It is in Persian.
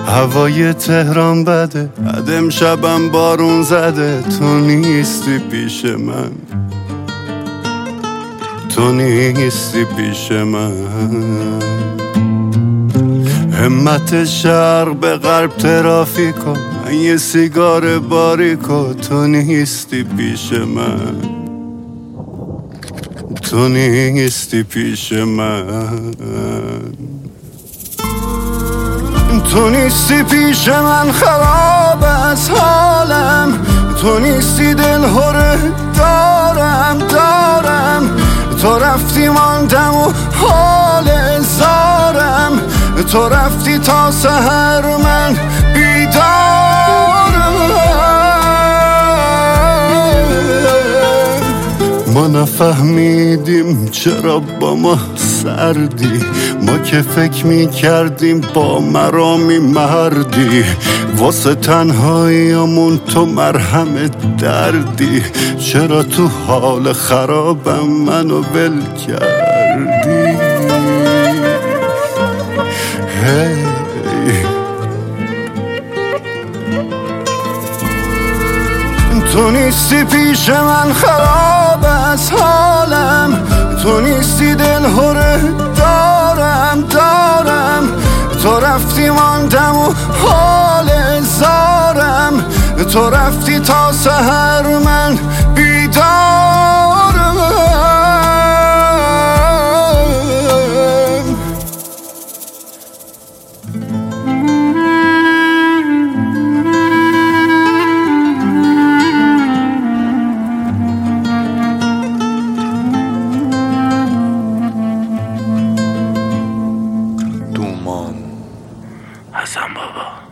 هوای تهران بده، بعد امشبم بارون زده. تو نیستی پیش من، تو نیستی پیش من. همت شرق به غرب ترافیکو، من یه سیگار باریکو. تو نیستی پیش من، تو نیستی پیش من. تو نیستی پیش من، خراب از حالم. تو نیستی دلهره دارم. تو رفتی ماندم و حال زارم. تو رفتی تا سحر من بیدارم. ما نفهمیدیم چرا با ما سردی، ما که فکر میکردیم با مرامی مردی. واسه تنهاییامون تو مرهم دردی. چرا تو حال خرابم منو ول کردی؟ تو نیستی پیش من، خراب از حالم. تو نیستی دلهره دارم. تو رفتی ماندم و حال زارم. تو رفتی تا سحر من بیدارم. حسن بابا.